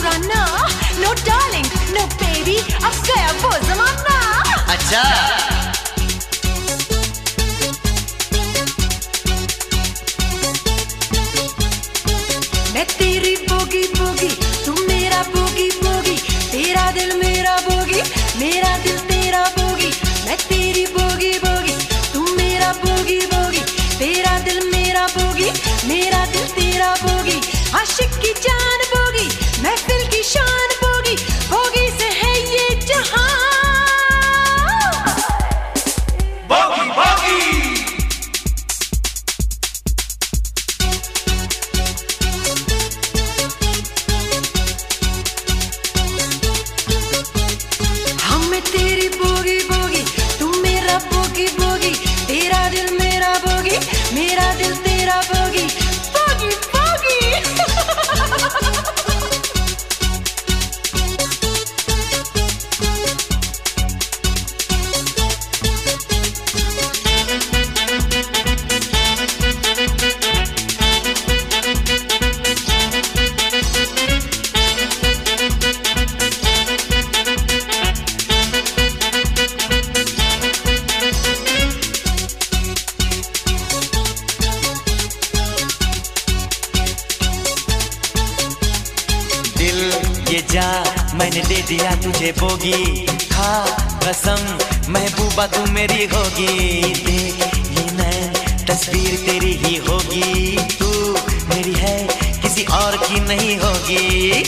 दीवाना, no darling, no baby, अब गया वो जमाना। अच्छा मैं तेरी बोगी बोगी, तू मेरा बोगी बोगी, तेरा दिल मेरा बोगी, मेरा दिल तेरा बोगी। मैं तेरी बोगी बोगी, तू मेरा बोगी बोगी, तेरा दिल मेरा बोगी, मेरा दिल तेरा बोगी। आशिक की जान बोगी, महफिल की शान बोगी, बोगी से है ये जहां। बोगी बोगी तेरी बोगी बोगी, तू मेरा बोगी बोगी, तेरा दिल मेरा बोगी, मेरा दिल तेरा बोगी। बोगी बोगी ये जा मैंने दे दिया तुझे बोगी, खा कसम महबूबा तू मेरी होगी। देख ये नैन तस्वीर तेरी ही होगी, तू मेरी है किसी और की नहीं होगी।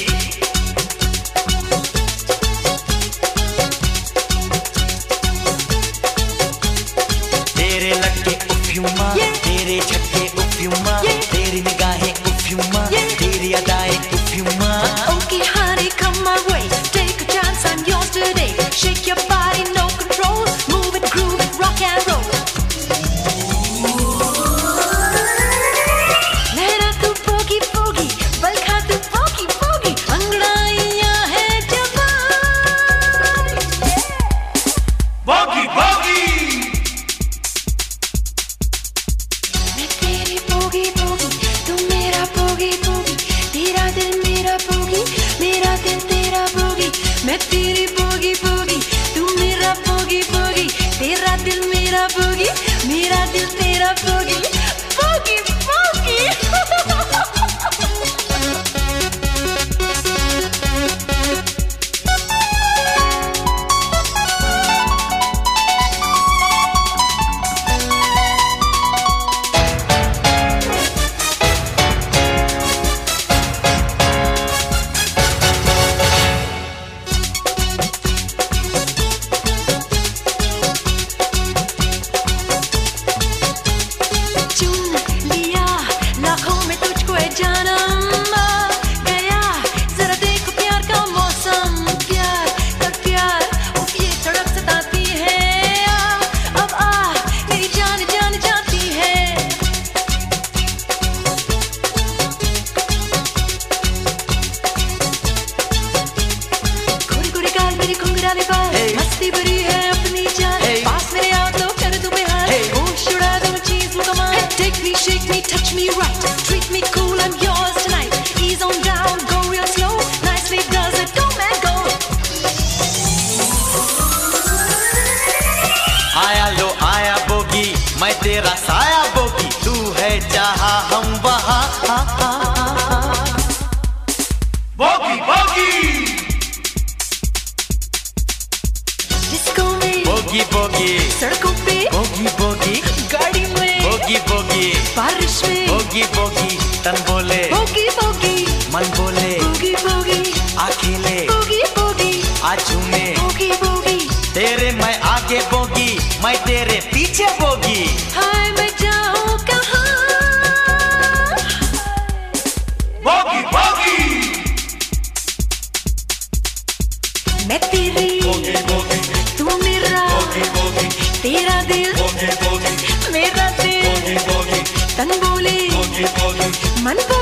तेरे लटके उफ्यूमा, तेरे झटके उफ्यूमा, तेरी निगाहें उफ्यूमा, तेरी अदाएं उफ्यूमा। Okay, honey, come my way. Take a chance, I'm yours today. Shake your body, no control. Move it, groove it, rock and roll. लहरा तू बोगी बोगी, बलखा तू बोगी बोगी, अंगड़ाइयाँ है जवान। बोगी बोगी मैं तेरी बोगी बोगी, तू मेरा bogie bogie, तेरा दिल मेरा बोगी, मेरा दिल तेरा बोगी। मैं तेरी बोगी बोगी, तू मेरा बोगी बोगी, तेरा दिल मेरा बोगी, मेरा दिल तेरा बोगी। बोगी बोगी मस्ती भरी है अपनी जान, पास मेरे आ तो कर दूं बेहाल, होश उड़ा दूं चीज मुकम्मल। Take me, shake me, touch me right, treat me cool, I'm yours tonight. Ease on down, go real slow, nicely does it, go man go. आया लो आया बोगी, मैं तेरा साया बोगी, तू है जहाँ हम वहाँ। बोगी बोगी डिस्को में बोगी बोगी, सड़कों पे बोगी बोगी, गाड़ी में बोगी बोगी, बारिश में बोगी बोगी, तन बोले बोगी बोगी, मन बोले बोगी बोगी, आखिले बोगी बोगी, आज में बोगी बोगी। तेरे मैं आगे बोगी, मैं तेरे पीछे बोगी। हाय मैं जाऊँ कहाँ? बोगी बोगी मैं तेरी बोगी बोगी, तू मेरा बोगी बोगी, तेरा दिल बोगी बोगी, मेरा दिल बोगी बोगी, तन बोले बोगी बोगी, मन बोले